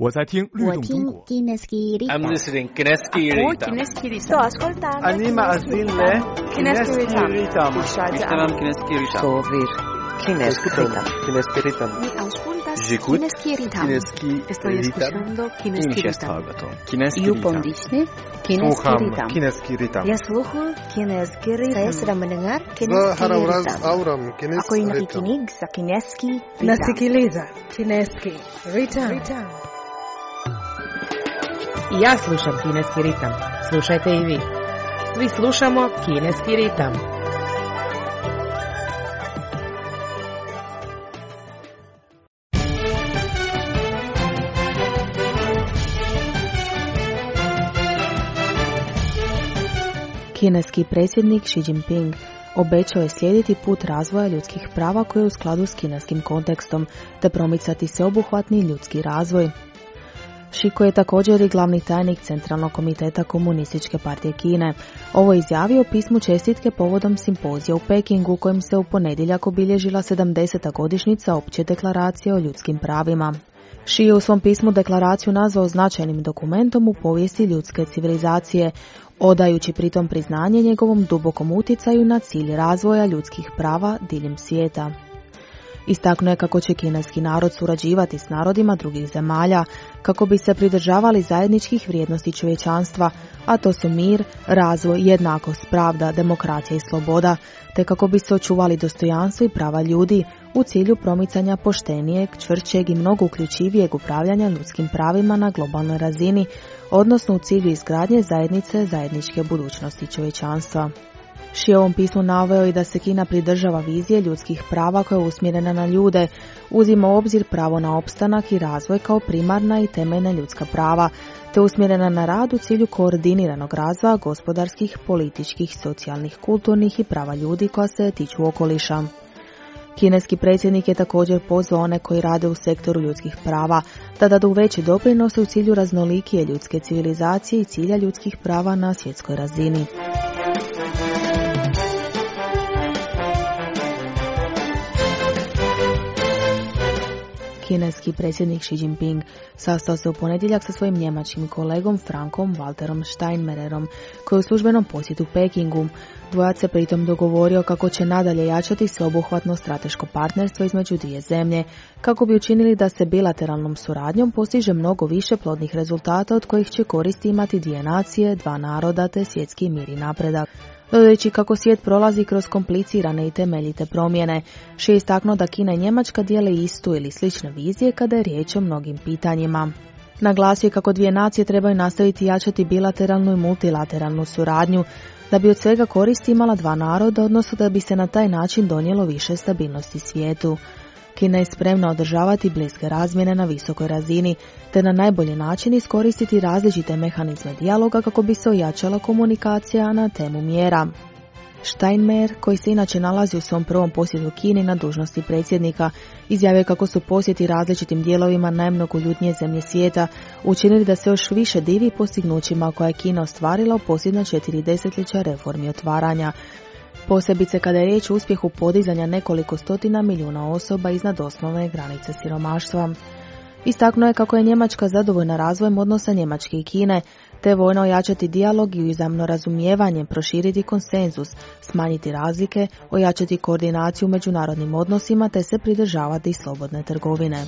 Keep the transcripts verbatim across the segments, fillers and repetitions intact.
我在听律动中国。 I'm listening Kineski Ritam. Sto ascoltando Anima azille Kineski Ritam. Ishtaram Kineski Ritam. Sovir Kineski Ritam. Kineski Ritam. Mi auscultas J'écoute Kineski Ritam. Kineski Estoy escuchando Kineski Ritam. Kineski You Ritam. pondisne Kineski Sluham Ritam. Kineski Ritam. Ya sluhu Kineski Ritam. Saya sedang mendengar Za Kineski harawraz Ritam. auram Ako Kineski yung Ritam. nakikinig sa Kineski Ritam. Nasikiliza Kineski Ritam. I ja slušam Kineski ritam. Slušajte i vi. Svi slušamo Kineski ritam. Kineski predsjednik Xi Jinping obećao je slijediti put razvoja ljudskih prava koji je u skladu s kineskim kontekstom, te promicati sveobuhvatni ljudski razvoj. Xi, koji je također i glavni tajnik Centralnog komiteta Komunističke partije Kine, ovo je izjavio u pismu čestitke povodom simpozija u Pekingu, kojim se u ponedjeljak obilježila sedamdeseta godišnjica Opće deklaracije o ljudskim pravima. Xi je u svom pismu deklaraciju nazvao značajnim dokumentom u povijesti ljudske civilizacije, odajući pritom priznanje njegovom dubokom utjecaju na cilj razvoja ljudskih prava diljem svijeta. Istaknuo je kako će kineski narod surađivati s narodima drugih zemalja kako bi se pridržavali zajedničkih vrijednosti čovječanstva, a to su mir, razvoj, jednakost, pravda, demokracija i sloboda, te kako bi se očuvali dostojanstvo i prava ljudi u cilju promicanja poštenijeg, čvršćeg i mnogo uključivijeg upravljanja ljudskim pravima na globalnoj razini, odnosno u cilju izgradnje zajednice zajedničke budućnosti čovječanstva. Xi je u ovom pismu naveo i da se Kina pridržava vizije ljudskih prava koja je usmjerena na ljude, uzima u obzir pravo na opstanak i razvoj kao primarna i temeljna ljudska prava, te usmjerena na rad u cilju koordiniranog razvoja gospodarskih, političkih, socijalnih, kulturnih i prava ljudi koja se tiču okoliša. Kineski predsjednik je također pozvao one koji rade u sektoru ljudskih prava da dadu veće doprinose u cilju raznolikije ljudske civilizacije i cilja ljudskih prava na svjetskoj razini. Kineski predsjednik Xi Jinping sastao se u ponedjeljak sa svojim njemačkim kolegom Frankom Walterom Steinmeierom, koji je u službenom posjetu Pekingu. Dvojac se pritom dogovorio kako će nadalje jačati sveobuhvatno strateško partnerstvo između dvije zemlje, kako bi učinili da se bilateralnom suradnjom postiže mnogo više plodnih rezultata od kojih će koristi imati dvije nacije, dva naroda te svjetski mir i napredak. Dodajući kako svijet prolazi kroz komplicirane i temeljite promjene, Xi je istaknuo da Kina i Njemačka dijele istu ili slične vizije kada je riječ o mnogim pitanjima. Naglasio je kako dvije nacije trebaju nastaviti jačati bilateralnu i multilateralnu suradnju, da bi od svega koristi imala dva naroda, odnosno da bi se na taj način donijelo više stabilnosti svijetu. Kina je spremna održavati bliske razmjene na visokoj razini, te na najbolji način iskoristiti različite mehanizme dijaloga kako bi se ojačala komunikacija na temu mjera. Steinmeier, koji se inače nalazi u svom prvom posjetu Kini na dužnosti predsjednika, izjavio kako su posjeti različitim dijelovima najmnogoljudnije zemlje svijeta učinili da se još više divi postignućima koje je Kina ostvarila u posljednja četiri desetljeća reformi otvaranja, posebice kada je riječ o uspjehu podizanja nekoliko stotina milijuna osoba iznad osnovne granice siromaštva. Istaknuo je kako je Njemačka zadovoljna razvojem odnosa Njemačke i Kine, te vojno ojačati dijalog i uzajamno razumijevanje, proširiti konsenzus, smanjiti razlike, ojačati koordinaciju u međunarodnim odnosima te se pridržavati slobodne trgovine.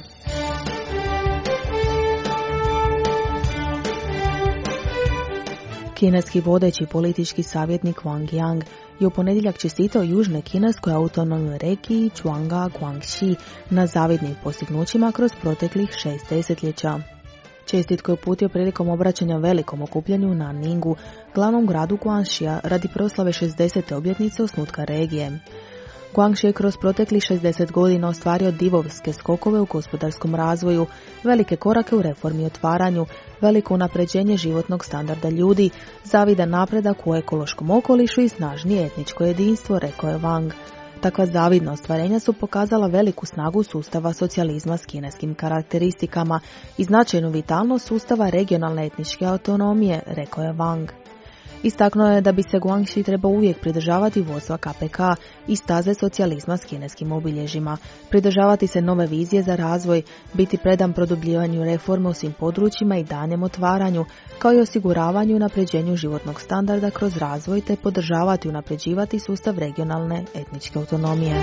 Kineski vodeći politički savjetnik Wang Yang je u ponedjeljak čestitao južnoj kineskoj autonomnoj regiji Zhuangga Guangxi na zavidnim postignućima kroz proteklih šest desetljeća. Čestitku je uputio prilikom obraćanja velikom okupljanju u Nanningu, glavnom gradu Guangxija, radi proslave šezdesete obljetnice osnutka regije. Guangxi je kroz proteklih šezdeset godina ostvario divovske skokove u gospodarskom razvoju, velike korake u reformi i otvaranju, veliko unapređenje životnog standarda ljudi, zavidan napredak u ekološkom okolišu i snažnije etničko jedinstvo, rekao je Wang. Takva zavidna ostvarenja su pokazala veliku snagu sustava socijalizma s kineskim karakteristikama i značajnu vitalnost sustava regionalne etničke autonomije, rekao je Wang. Istaknuo je da bi se Guangxi trebao uvijek pridržavati vodstva K P K i staze socijalizma s kineskim obilježjima, pridržavati se nove vizije za razvoj, biti predan produbljivanju reforme u svim područjima i danjem otvaranju, kao i osiguravanju i unapređenju životnog standarda kroz razvoj te podržavati i unapređivati sustav regionalne etničke autonomije.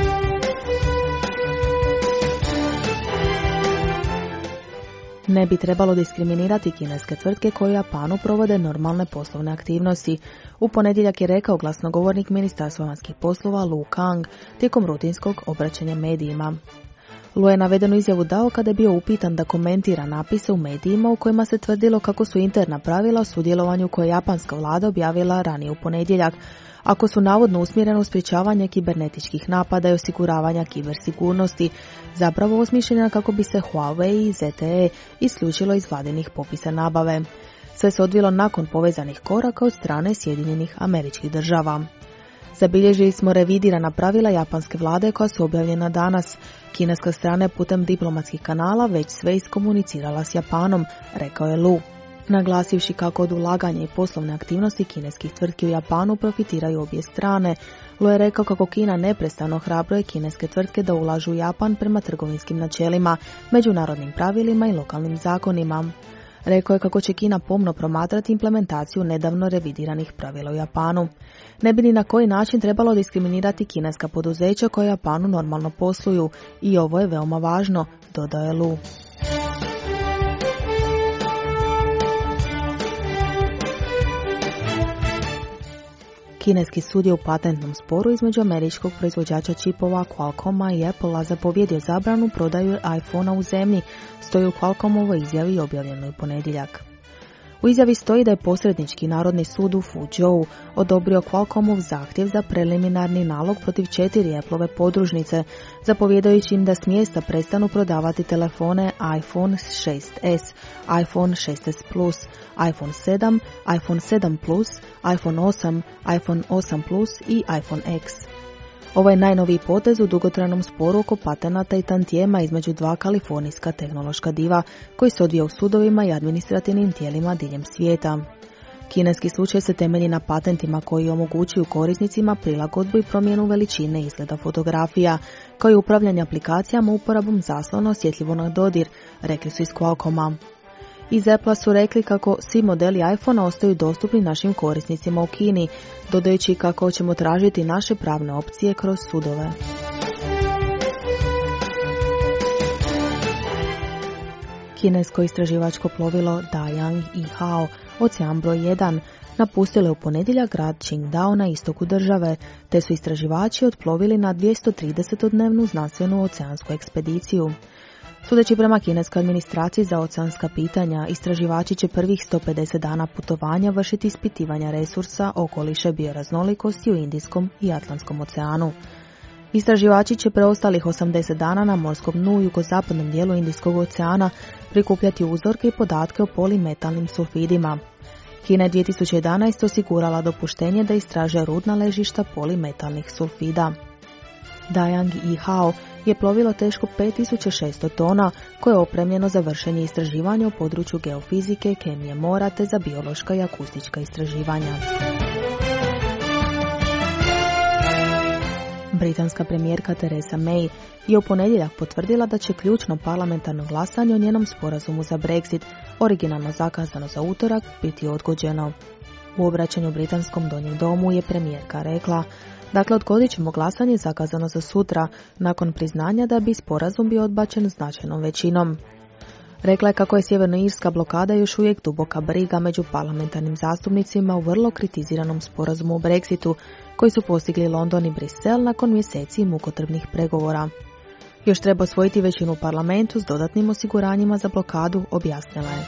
Ne bi trebalo diskriminirati kineske tvrtke koje u Japanu provode normalne poslovne aktivnosti. U ponedjeljak je rekao glasnogovornik Ministarstva vanjskih poslova Lu Kang tijekom rutinskog obraćanja medijima. Lu je navedenu izjavu dao kada je bio upitan da komentira napise u medijima u kojima se tvrdilo kako su interna pravila o sudjelovanju koje je japanska vlada objavila ranije u ponedjeljak, ako su navodno usmjereno u sprječavanje kibernetičkih napada i osiguravanja kibersigurnosti, zapravo osmišljena kako bi se Huawei i Z T E isključilo iz vladinih popisa nabave. Sve se odvilo nakon povezanih koraka od strane Sjedinjenih Američkih Država. Zabilježili smo revidirana pravila japanske vlade koja su objavljena danas. Kineska strana je putem diplomatskih kanala već sve iskomunicirala s Japanom, rekao je Lu, naglasivši kako od ulaganja i poslovne aktivnosti kineskih tvrtki u Japanu profitiraju obje strane. Lu je rekao kako Kina neprestano hrabruje kineske tvrtke da ulažu u Japan prema trgovinskim načelima, međunarodnim pravilima i lokalnim zakonima. Rekao je kako će Kina pomno promatrati implementaciju nedavno revidiranih pravila u Japanu. Ne bi ni na koji način trebalo diskriminirati kineska poduzeća koja u Japanu normalno posluju i ovo je veoma važno, dodao je Lu. Kineski sud je u patentnom sporu između američkog proizvođača čipova Qualcomma i Applea zapovjedio zabranu prodaju iPhona u zemlji, stoji u Qualcommovoj izjavi objavljenoj u ponedjeljak. U izjavi stoji da je posrednički narodni sud u Fuzhou odobrio Qualcommov zahtjev za preliminarni nalog protiv četiri Appleove podružnice, zapovjedajući im da s mjesta prestanu prodavati telefone iPhone šest es, iPhone šest es Plus, iPhone sedam, iPhone sedam Plus, iPhone osam, iPhone osam Plus i iPhone X. Ovo je najnoviji potez u dugotrajnom sporu oko patenata i tantijema između dva kalifornijska tehnološka diva koji se odvija u sudovima i administrativnim tijelima diljem svijeta. Kineski slučaj se temelji na patentima koji omogućuju korisnicima prilagodbu i promjenu veličine izgleda fotografija, kao i upravljanje aplikacijama uporabom zaslona osjetljivo na dodir, rekli su iz Qualcomma. Iz Applea su rekli kako svi modeli iPhonea ostaju dostupni našim korisnicima u Kini, dodajući kako ćemo tražiti naše pravne opcije kroz sudove. Kinesko istraživačko plovilo Dayang i Hao, ocean broj jedan, napustilo je u ponedjeljak grad Qingdao na istoku države, te su istraživači otplovili na dvjesto tridesetodnevnu znanstvenu oceansku ekspediciju. Sudeći prema kineskoj administraciji za oceanska pitanja, istraživači će prvih sto pedeset dana putovanja vršiti ispitivanja resursa, okoliša i bioraznolikosti u Indijskom i Atlantskom oceanu. Istraživači će preostalih osamdeset dana na morskom dnu u jugozapadnom dijelu Indijskog oceana prikupljati uzorke i podatke o polimetalnim sulfidima. Kina je dvije tisuće jedanaeste. osigurala dopuštenje da istraže rudna ležišta polimetalnih sulfida. Dayang i Hao je plovilo teško pet tisuća šesto tona koje je opremljeno za vršenje istraživanja u području geofizike, kemije mora te za biološka i akustička istraživanja. Britanska premijerka Theresa May je u ponedjeljak potvrdila da će ključno parlamentarno glasanje o njenom sporazumu za Brexit, originalno zakazano za utorak, biti odgođeno. U obraćanju britanskom donjem domu je premijerka rekla: Dakle, odgodit ćemo glasanje zakazano za sutra, nakon priznanja da bi sporazum bio odbačen značajnom većinom. Rekla je kako je sjevernoirska blokada još uvijek duboka briga među parlamentarnim zastupnicima u vrlo kritiziranom sporazumu o Brexitu, koji su postigli London i Brisel nakon mjeseci mukotrpnih pregovora. Još treba osvojiti većinu u parlamentu s dodatnim osiguranjima za blokadu, objasnila je.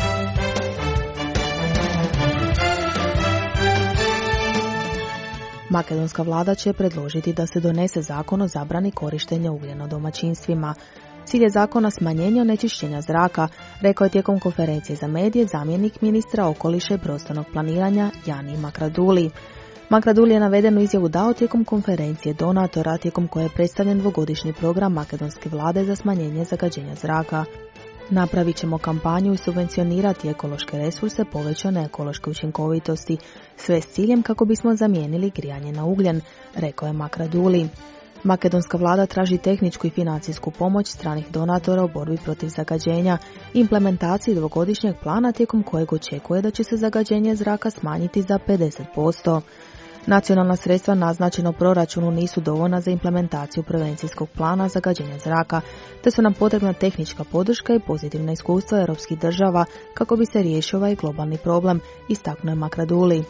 Makedonska vlada će predložiti da se donese zakon o zabrani korištenja ugljena u domaćinstvima. Cilj je zakona smanjenje onečišćenja zraka, rekao je tijekom konferencije za medije zamjenik ministra okoliša i prostornog planiranja Jani Makraduli. Makraduli je navedenu izjavu dao tijekom konferencije donatora, tijekom koje je predstavljen dvogodišnji program makedonske vlade za smanjenje zagađenja zraka. Napravit ćemo kampanju i subvencionirati ekološke resurse povećane ekološke učinkovitosti, sve s ciljem kako bismo zamijenili grijanje na ugljen, rekao je Makraduli. Makedonska vlada traži tehničku i financijsku pomoć stranih donatora u borbi protiv zagađenja i implementaciji dvogodišnjeg plana tijekom kojeg očekuje da će se zagađenje zraka smanjiti za pedeset posto. Nacionalna sredstva naznačena u proračunu nisu dovoljna za implementaciju prevencijskog plana zagađenja zraka, te su nam potrebna tehnička podrška i pozitivna iskustva europskih država kako bi se riješio ovaj globalni problem, istaknuo je Makraduli.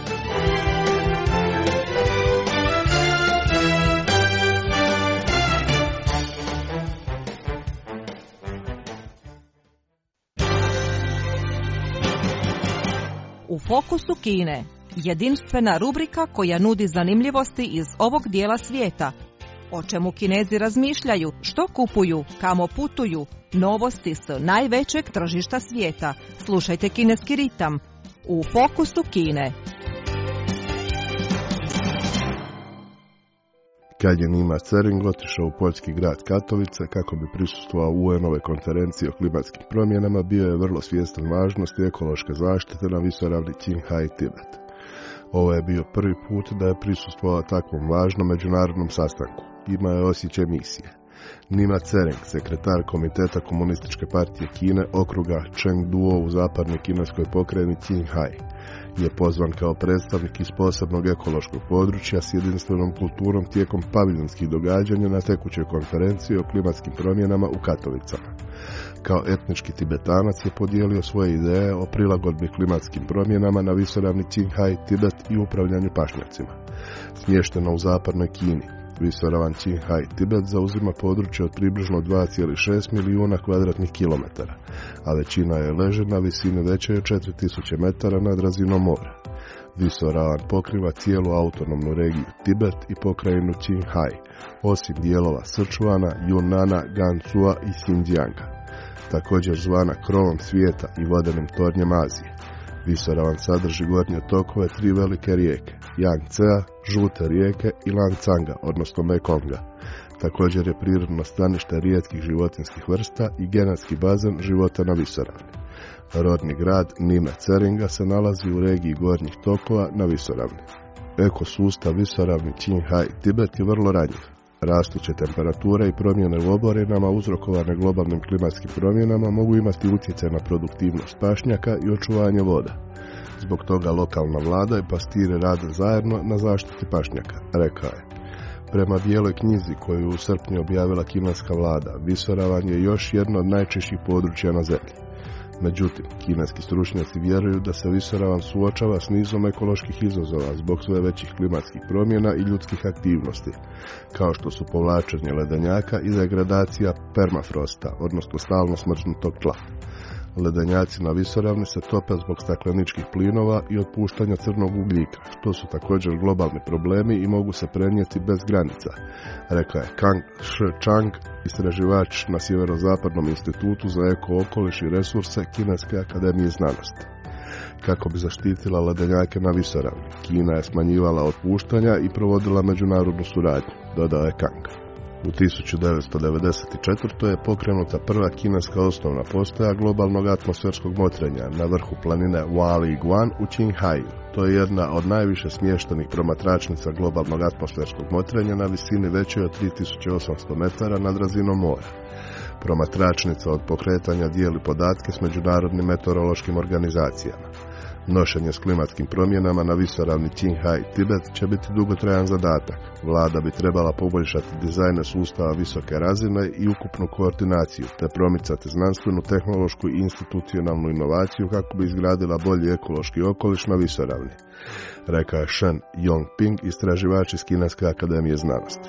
U fokusu Kine, jedinstvena rubrika koja nudi zanimljivosti iz ovog dijela svijeta. O čemu Kinezi razmišljaju, što kupuju, kamo putuju, novosti s najvećeg tržišta svijeta. Slušajte Kineski ritam u fokusu Kine. Kad je Nima Tsering otišao u poljski grad Katovice kako bi prisustvovao U N-ove konferenciji o klimatskim promjenama, bio je vrlo svjestan važnosti ekološke zaštite na visoravni Qinghai Tibet. Ovo je bio prvi put da je prisustvovao takvom važnom međunarodnom sastanku. Imao je osjećaj misije. Nima Tsering, sekretar Komiteta Komunističke partije Kine okruga Chengduo u zapadnoj kineskoj pokrajini Qinghai, je pozvan kao predstavnik iz posebnog ekološkog područja s jedinstvenom kulturom tijekom paviljonskih događanja na tekućoj konferenciji o klimatskim promjenama u Katovicama. Kao etnički Tibetanac je podijelio svoje ideje o prilagodbi klimatskim promjenama na visoravni Qinghai Tibet i upravljanju pašnjacima. Smješteno u zapadnoj Kini, visoravan Qinghai Tibet zauzima područje od približno dva zarez šest milijuna kvadratnih kilometara, a većina je leži na visini većoj od četiri tisuće metara nad razinom mora. Visoravan pokriva cijelu autonomnu regiju Tibet i pokrajinu Qinghai, osim dijelova Sichuana, Yunnana, Ganzua i Xinjianga, također zvana krovom svijeta i vodenim tornjem Azije. Visoravan sadrži gornje tokove tri velike rijeke, Yangtzea, žute rijeke i Lancanga, odnosno Mekonga. Također je prirodno stanište rijetkih životinskih vrsta i genetski bazen života na visoravni. Rodni grad Nime Tseringa se nalazi u regiji gornjih tokova na visoravni. Ekosustav visoravni Qinghai Tibet je vrlo ranjiv. Rastuće temperature i promjene u oborinama uzrokovane globalnim klimatskim promjenama mogu imati utjecaj na produktivnost pašnjaka i očuvanje voda. Zbog toga lokalna vlada i pastiri rade zajedno na zaštiti pašnjaka, rekao je. Prema bijeloj knjizi koju je u srpnju objavila kineska vlada, visoravan je još jedno od najčešćih područja na zemlji. Međutim, kineski stručnjaci vjeruju da se visoravan suočava s nizom ekoloških izazova zbog sve većih klimatskih promjena i ljudskih aktivnosti, kao što su povlačenje ledenjaka i degradacija permafrosta, odnosno stalno smrznutog tla. Ledenjaci na visoravni se tope zbog stakleničkih plinova i otpuštanja crnog ugljika, što su također globalni problemi i mogu se prenijeti bez granica, rekao je Kang Shi-chang, istraživač na Sjeverozapadnom institutu za eko-okoliš i resurse Kineske akademije znanosti. Kako bi zaštitila ledenjake na visoravni, Kina je smanjivala otpuštanja i provodila međunarodnu suradnju, dodao je Kang. U tisuću devetsto devedeset četvrtoj je pokrenuta prva kineska osnovna postaja globalnog atmosferskog motrenja na vrhu planine Hualiguan u Qinghaiu. To je jedna od najviše smještenih promatračnica globalnog atmosferskog motrenja na visini većoj od tri tisuće osamsto metara nad razinom mora. Promatračnica od pokretanja dijeli podatke s međunarodnim meteorološkim organizacijama. Nošenje s klimatskim promjenama na visoravni Qinghai Tibet će biti dugotrajan zadatak. Vlada bi trebala poboljšati dizajne sustava visoke razine i ukupnu koordinaciju, te promicati znanstvenu, tehnološku i institucionalnu inovaciju kako bi izgradila bolji ekološki okoliš na visoravni, rekao je Shen Yongping, istraživač iz Kineske akademije znanosti.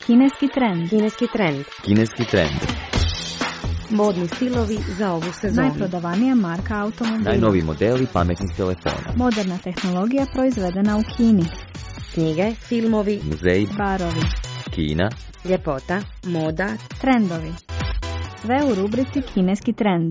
Kineski trend. Kineski trend. Kineski trend. Modni stilovi za ovu sezonu. Najprodavanija marka automobila. Najnoviji modeli pametnih telefona. Moderna tehnologija proizvedena u Kini. Knjige, filmovi, muzeji, barovi, Kina, ljepota, moda, trendovi. Sve u rubrici Kineski trend.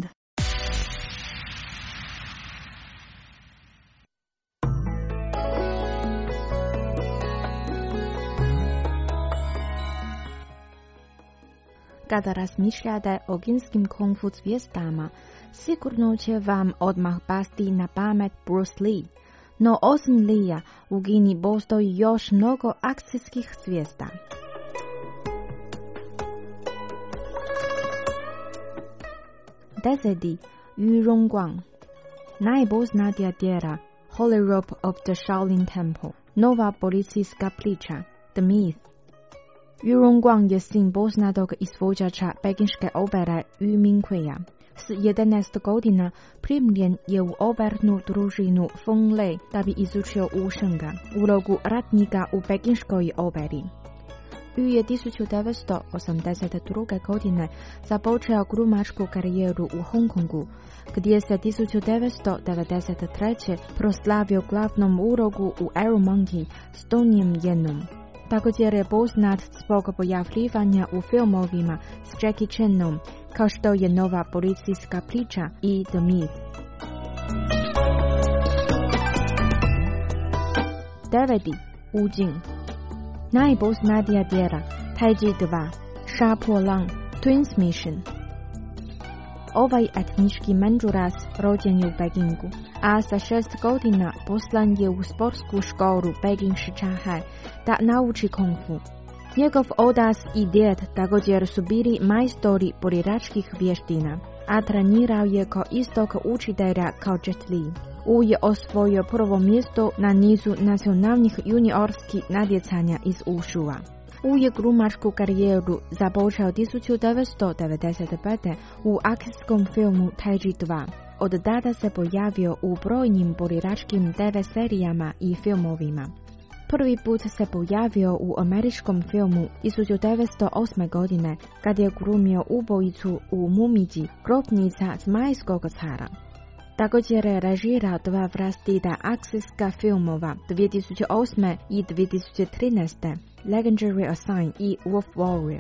Kada razmišljate o kineskim kung fu zvijezdama, sigurno će vam odmah pasti na pamet Bruce Lee. No osim Leea, u Kini postoji još mnogo akcijskih zvijezda. Deseti, Yu Rongguang. Najpoznatija djela, Holy Rope of the Shaolin Temple. Nova policijska priča, The Myth. Yu Rongguang je sin poznatog izvođača pekinške opere Yu Minghuia. S jedanaest godina primljen je u opernu družinu Feng Lei da bi izučio Wu Shenga, ulogu ratnika u pekinškoj operi. Yu je tisuću devetsto osamdeset druge. godine započeo glumačku karijeru u Hong Kongu, gdje se tisuću devetsto devedeset treće. proslavio glavnom ulogu u Arrow Monkey s Donnie Yenom. Također je poznat zbog pojavljivanja u filmovima s Jackie Chanom, kao što je Nova policijska priča i The Myth. Deveti, Wu Jing. Najpoznatija djela, Taiji dva, Sha Po Lang, Twins Mission. Ovaj etnički Manđuras rođen je u Pekingu, a sa šest godina poslan je u sportsku školu Peking Shichahai da nauči kung fu. Njegov otac i djed također su bili majstori borilačkih vještina, a trenirao je kao istog učitelja kao Jet Li. Wu je osvojio prvo mjesto na nizu nacionalnih juniorskih natjecanja iz Wushua. Wu je glumačku karijeru započeo tisuću devetsto devedeset pete. u akcijskom filmu Taiji dva. Od tada se pojavio u brojnim borilačkim te ve serijama i filmovima. Prvi put se pojavio u američkom filmu tisuću devetsto osme. godine, kad je glumio ubojicu u Mumiji, grobnica Zmajskog cara. Također je režirao dva vlastita akcijska filmova dvije tisuće osme. i dvije tisuće trinaeste. Legendary Assign i Wolf Warrior.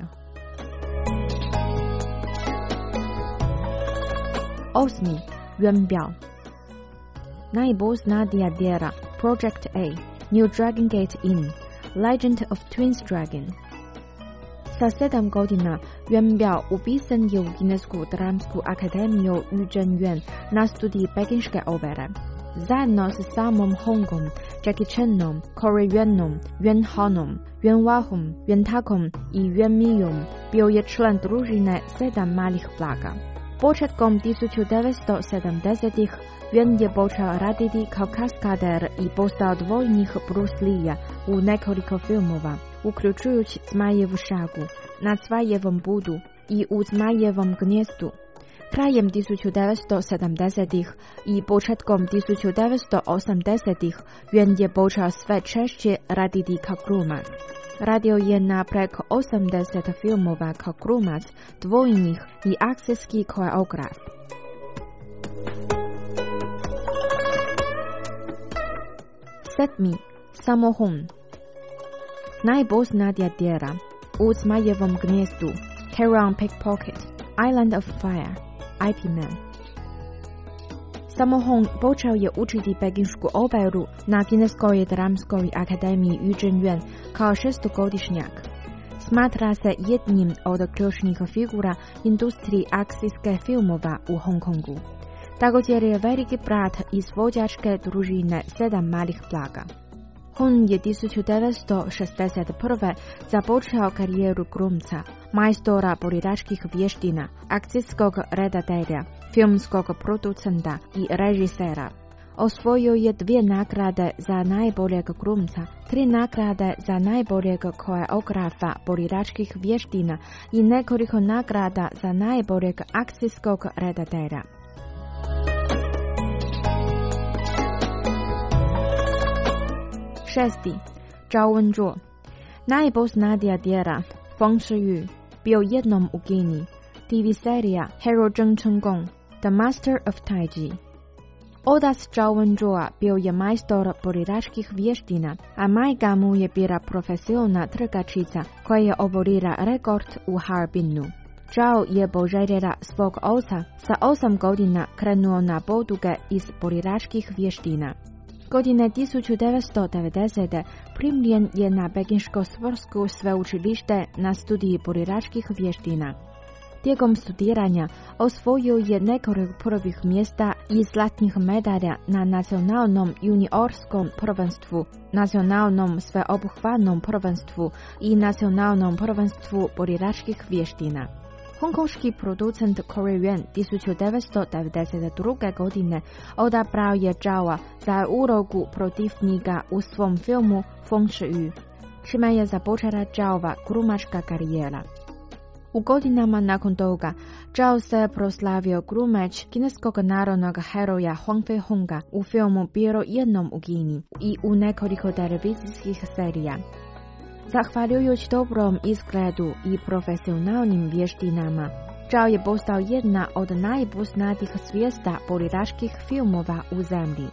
Osmi, Yuan Biao. Najpoznatija djela, Project A, New Dragon Gate Inn, Legend of Twins Dragon. Sa sedam godina, Yuan Biao upisan je u Kinesku dramsku akademiju Yu Zhenyuan na studiji pekinške opere. Zajedno s samom Hongom, Jackie Chanom, Corey Yuanom, Yuan Hanom, Yuan Wahom, Yuan Takom i Yuan Miyom bio je član družine sedam malih plaga. Početkom tisuću devetsto sedamdesetih. Yuan je počeo raditi kao kaskader i postao dvojnik Bruce Leea u nekoliko filmova, uključujući Zmajevu šagu, Na Cvajevom budu i U Zmajevom gnjezdu. Krajem tisuću devetsto sedamdesetih. i početkom tisuću devetsto osamdesetih. Yuan je počeo sve češće raditi kao glumac. Radio je na preko osamdeset filmova kao glumac, dvojnik i akcijski koreograf. Sedmi, Sammo Hung. Najpoznatija djela, U Zmajevom gnjezdu, Terror on Pickpocket, Island of Fire, I P Man. Sammo Hung počeo je učiti pekinšku operu na Kineskoj dramskoj akademiji Yu Zhenyuan kao šestogodišnjak. Smatra se jednim od ključnih figura industrije akcijske filmova u Hong Kongu. Također je veliki brat izvođačke družine sedam malih plaga. Hung je tisuću devetsto šezdeset prve. započeo karijeru glumca, majstora borilačkih vještina, akcijskog redatelja, filmskog producenta i režisera. Osvojio je dvije nagrade za najboljeg glumca, tri nagrade za najboljeg koreografa borilačkih vještina i nekoliko nagrada za najboljeg akcijskog redatelja. Šesti, Zhao Wenzhuo. Najpoznatija djela, 风时雨 bio jednom u Kini, T V serija Hero Zheng Chenggong, The Master of Taiji. Otac Zhao Wenzhou bio je majstor borilačkih vještina, a majka mu je bila profesionalna trkačica koja je oborila rekord u Harbinu. Zhao je poželjela svog oca sa osam godina krenuo na poduge iz borilačkih vještina. Godine tisuću devetsto devedesete primljen je na Pekinško sportsko sveučilište na studiji borilačkih vještina. Tijekom studiranja osvojio je nekoliko prvih mjesta i zlatnih medalja na nacionalnom juniorskom prvenstvu, nacionalnom sveobuhvatnom prvenstvu i nacionalnom prvenstvu borilačkih vještina. Hongkonški producent Korean tisuću devetsto devedeset druge godine odabrao je Zhaoa za ulogu protivnika u svom filmu Feng Shiyu, čime je započela Zhaoova glumačka karijera. U godinama nakon toga, Zhao se proslavio glumač kineskog narodnog heroja Huang Feihonga u filmu Bilo jednom u Kini i u nekoliko televizijskih serija. Zahvaljujući dobrom izgledu i profesionalnim vještinama, Zhao je postao jedna od najpoznatijih zvijezda borilačkih filmova u zemlji.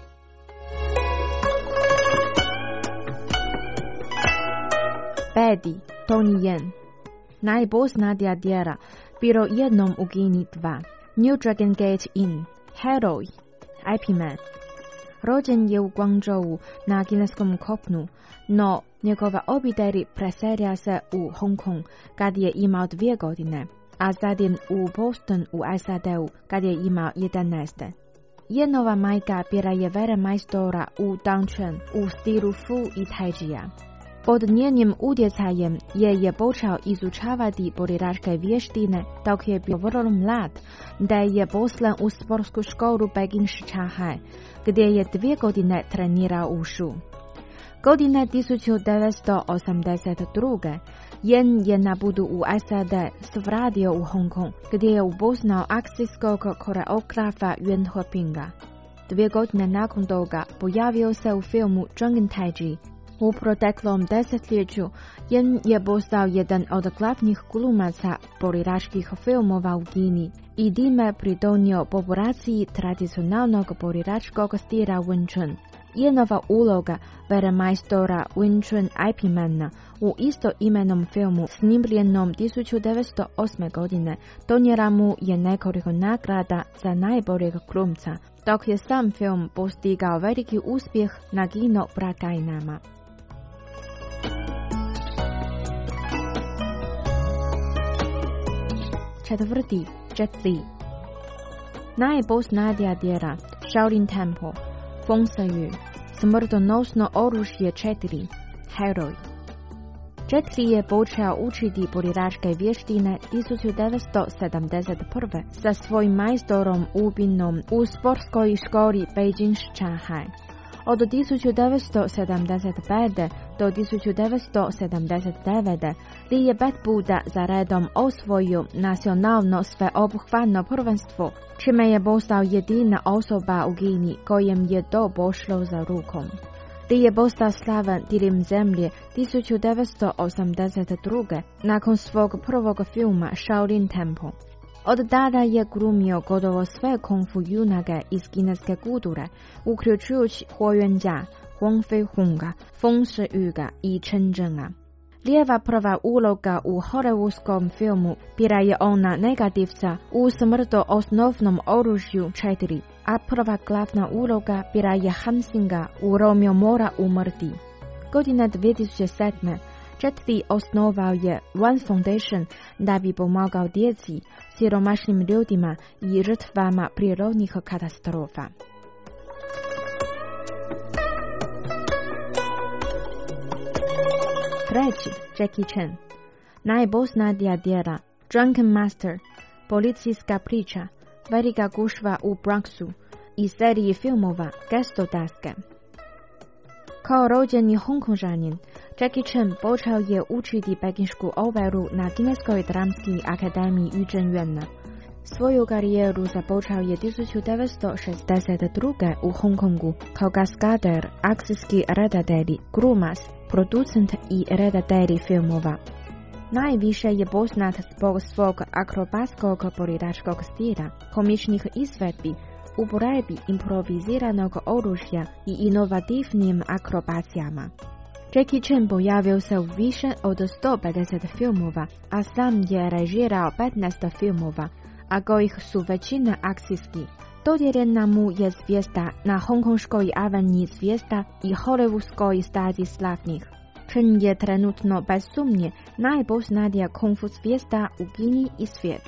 Peti, Tony Yen. Najpoznatija djela Bilo jednom u Kini dva, New Dragon Gate Inn, Heroj, I P Man. Rođen je u Guangzhou na kineskom kopnu, no njegova obitelj preselila se u Hong Kong kad je imao dvije godine, a zatim u Boston u S A D-u kad je imao jedanaest. Jenova majka bila je velemajstora u Dangquan u stilu Fu i Taijija. Pod njenim utjecajem je je počeo izučavati borilačke vještine dok je bio vrlo mlad, da je poslan u sportsku školu Peking Shichahai, gdje je dvije godine trenirao ušu. Godine tisuću devetsto osamdeset druge Yen je na putu u S A D svratio u Hong Kong, gdje je upoznao akcijskog koreografa Yuan Hepinga. Dvije godine nakon toga pojavio se u filmu Drunken Taiji. U proteklom desetljeću Yen je postao jedan od glavnih glumaca borilačkih filmova u Kini i time pridonio populaciji tradicionalnog borilačkog stila Wing Chun. Yenova uloga velemajstora Wing Chun I P Mana u istoimenom filmu snimljenom tisuću devetsto osme godine donijela mu je nekoliko nagrada za najboljeg glumca, dok je sam film postigao veliki uspjeh na kino blagajnama. Četvrti, Jet Li. Najpoznatija djela Shaolin Temple, Feng Shiyu, smrtonosno oružje četiri, Heroj. Jet Li je počeo učiti borilačke vještine tisuću devetsto sedamdeset prve sa svojim majstorom U Binom u sportskoj školi Beijing Shanghai. Od tisuću devetsto sedamdeset pete do tisuću devetsto sedamdeset devete Li je pet puta za redom osvojio nacionalno sveobuhvatno prvenstvo, čime je postao jedina osoba u Kini kojem je to pošlo za rukom. Li je postao slavan diljem zemlje tisuću devetsto osamdeset druge nakon svog prvog filma Shaolin Temple. Od tada je glumio gotovo sve kung fu junake iz kineske kulture, uključujući Huo Yuanjia, Huang Feihonga, Feng Shiyuga i Chen Zhenga. Lijeva prva uloga u hollywoodskom filmu bila je ona negativca u smrtonosnom oružju četiri, a prva glavna uloga bila je Han Xinga u Romeo mora umrti. Godine dvije tisuće sedme Jet Li osnovao je One Foundation da bi pomagao djeci, siromašnim ljudima i žrtvama prirodnih katastrofa. Treći, Jackie Chan. Najpoznatija djela Drunken Master, policijska priča, velika gužva u Bronxu i seriji filmova Gesto daske. Kao rođeni Hongkonžanin, Jackie Chan počeo je učiti pekinšku operu na Kineskoj dramskoj akademiji Yu Zhenyuan. Svoju karijeru započeo je tisuću devetsto šezdeset druge u Hong Kongu kao kaskader, akcijski redatelj, glumac, producent i redatelj filmova. Najviše je poznat zbog svog akrobatskog borilačkog stila, komičnih izvedbi, uporabi improviziranog oružja i inovativnim akrobacijama. Jackie Chan pojavio se u više od sto pedeset filmova, a sam je režirao petnaest filmova, a kojih su većina akcijski. Dodijeljena mu je zvijezda na hongkonškoj aveniji zvijezda i hollywoodskoj stazi slavnih. Chen je trenutno bez sumnje najpoznatija kung fu zvijezda u Kini i svijetu.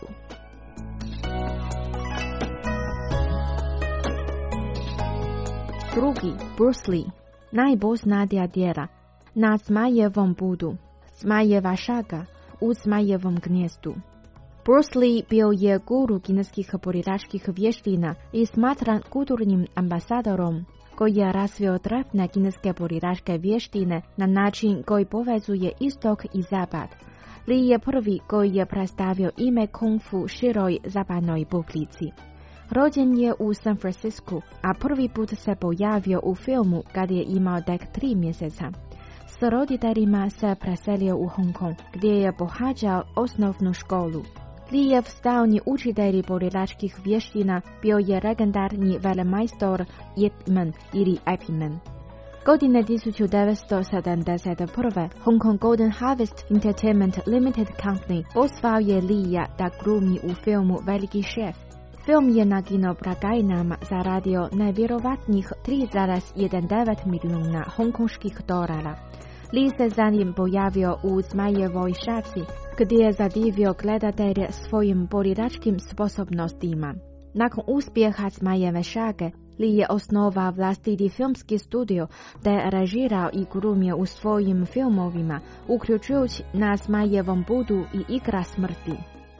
Drugi, Bruce Lee, najpoznatija djela Na zmajevom budu, Zmajeva šaga, U zmajevom gnjezdu. Bruce Lee bio je guru kineskih borilačkih vještina i smatran kulturnim ambasadorom koji je razvio drevne kineske borilačke vještine na način koji povezuje istok i zapad. Lee je prvi koji je predstavio ime kung fu široj zapadnoj publici. Rođen je u San Francisku, a prvi put se pojavio u filmu kad je imao tek tri mjeseca. S roditeljima se preselio u Hong Kong, gdje je pohađao osnovnu školu. Lijev stalni učitelj borilačkih vještina bio je legendarni velemajstor Yip Man ili Epiman. Godine tisuću devetsto sedamdeset prve. Hong Kong Golden Harvest Entertainment Limited Company pozvao je Lija da glumi u filmu Veliki šef. Film je na kinoblagajnama zaradio nevjerovatnih tri zarez devet milijuna hongkonških dolara. Lee se zanim pojavio u Zmajevoj šaci, gdje je zadivio gledatelje svojim borilačkim sposobnostima. Nakon uspjeha Zmajeve šage, Lee je osnovao vlastiti filmski studio te režirao i glumio u svojim filmovima, uključujući Na Zmajevom budu i Igra smrti.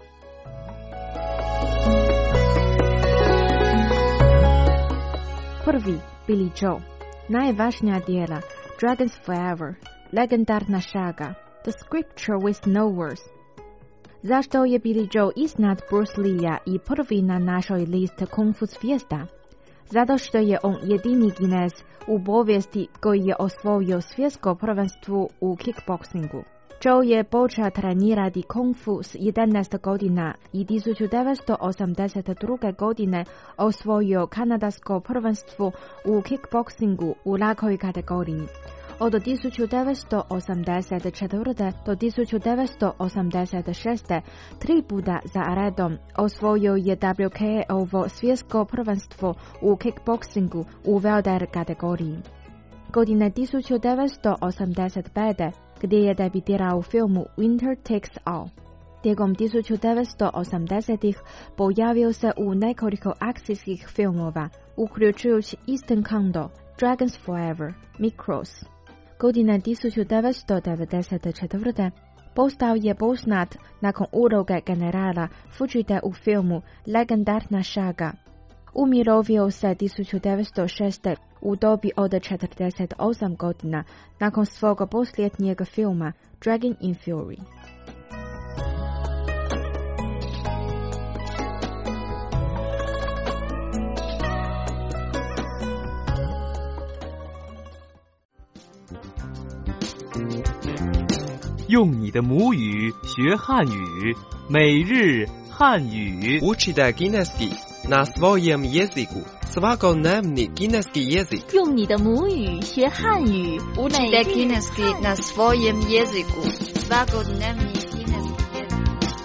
Prvi, Billy Joe, najvažnija djela, Dragons Forever, legendarna šaga, The Scripture with no words. Zašto je Billy Joe iznad Bruce Lee-a i prvi na našoj listi kung fu zvijezda? Zato što je on jedini Kinez u povijesti koji je osvojio svjetsko prvenstvo u kickboxingu. Joe je počeo trenirati kung fu s jedanaest godina i tisuću devetsto osamdeset druge. godine osvojio kanadsko prvenstvo u kickboxingu u lakoj kategoriji. Od tisuću devetsto osamdeset četvrte. do tisuću devetsto osamdeset šeste. tri puta za redom osvojio je W K O svjetsko prvenstvo u kickboxingu u welter kategoriji. Godine tisuću devetsto osamdeset pete. gdje je debitirao u filmu Winter Takes All. Tijekom tisuću devetsto osamdesetih pojavio se u nekoliko akcijskih filmova, uključujući Eastern Condo, Dragons Forever, Micros. Godine tisuću devetsto devedeset četvrte. postao je poznat nakon uloge generala Fujite u filmu Legendarna šaga. Umirovio se tisuću devetsto šeste. u dobi od četrdeset osam godina nakon svog posljednjeg filma Dragon in Fury. 用你的母语学汉语，每日汉语。 Učite kineski na svojem jeziku. Svakodnevni kineski jezik. 用你的母语学汉语， Učite kineski na svojem jeziku. Svakodnevni kineski jezik.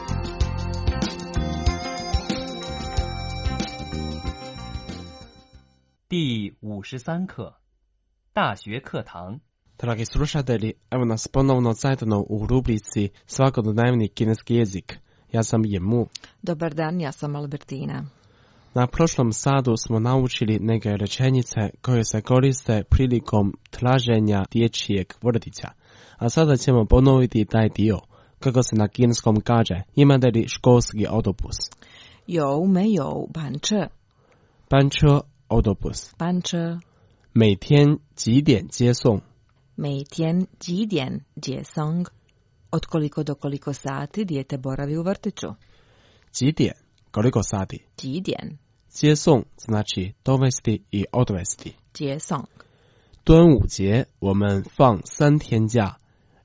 第五十三课，大学课堂。 Dragi slušatelji, evo nas ponovno zajedno u rubrici Svakodnevni kineski jezik. Ja sam Jemu. Dobar dan, ja sam Albertina. Na prošlom satu smo naučili neke rečenice koje se koriste prilikom traženja dječjeg vrtića. A sada ćemo ponoviti taj dio, kako se na kineskom kaže, imate li školski autobus? 有没有班车？ 班车 autobus. 班车。 每天几点接送？ 每天几点接送？ Od koliko do koliko sati dijete boravi u vrtiću? 几点 koliko sati? 几点接送 znači dovesti i odvesti. 接送。 端午节我们放三天假，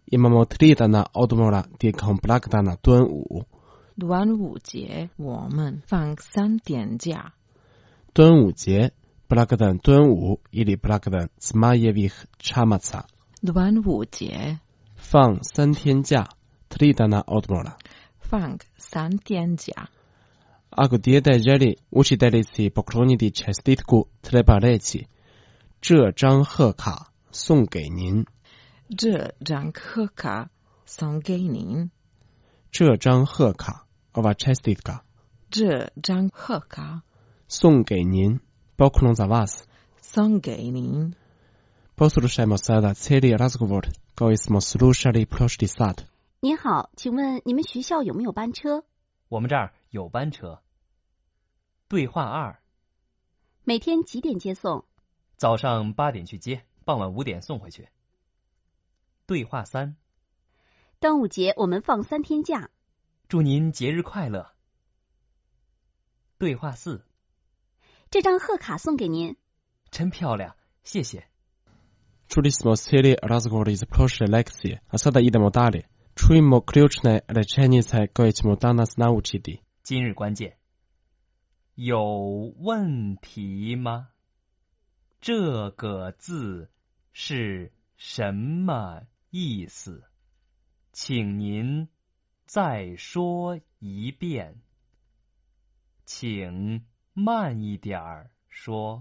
imamo tri dana odmora tijekom blagdana 端午。 端午节我们放三天假。 端午节 blagdan 端午 ili blagdan Zmajevih čamaca。 端午节放三天假 tri dana odmora。 放三天假。 Ako dijete želi učiteljici pokloniti čestitku, treba reći 这张贺卡送给您。 这张贺卡送给您。 这张贺卡 ova čestitka。 这张贺卡送给您 poklon za vas。 送给您。 Poslušajmo sada cijeli razgovor koji smo slušali prošli sat。 您好，请问你们学校有没有班车？ 我们这儿有班车。对话二： 每天几点接送？ 早上八点去接，傍晚五点送回去。对话三： 端午节我们放三天假。 祝您节日快乐。对话四： 这张贺卡送给您。 真漂亮，谢谢。 Čuli smo cijeli razgovor iz prošle lekcije, a sada idemo dalje. Čujmo ključne rečenice koje ćemo danas naučiti. 今日关键。有问题吗？这个字是什么意思？请您再说一遍。请慢一点儿说。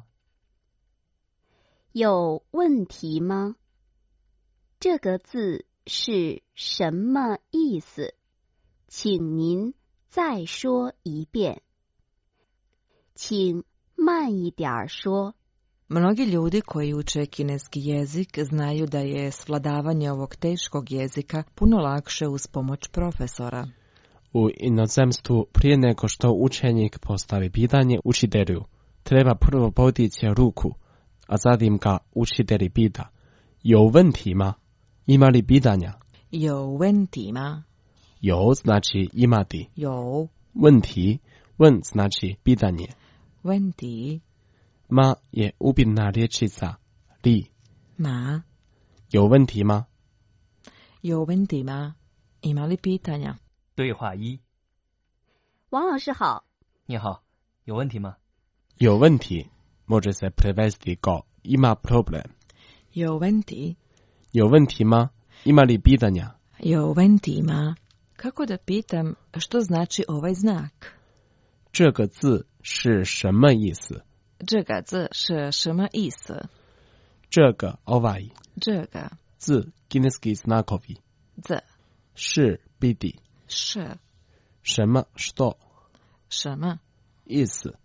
有问题吗？这个字是什么意思？请您再说一遍。请慢一点说。 Mnogi ljudi koji uče kineski jezik znaju da je svladavanje ovog teškog jezika puno lakše uz pomoć profesora. U inozemstvu prije nego što učenik postavi pitanje učitelju, treba prvo podići ruku, a zatim ga učitelj pita: 有问题吗？ Ima li pitanja? 有问题吗？ 有 znači imati. 有问题 问 znači pitanje. 问题 ma je upitna riječica li. Ma 有问题吗？ 有问题吗？ Ima li pitanja? 对话一： 王老师好。 你好，有问题吗？ 有问题 može se prevesti kao ima problem. 有问题有问题吗？ Ima li pitanja? 有问题吗？ Kako da pitam što znači ovaj znak? 这个字是什么意思？ 这个字是什么意思？ 这个 ovaj 这个字 kineski znakovi 字是 biti 是什么 što 什么意思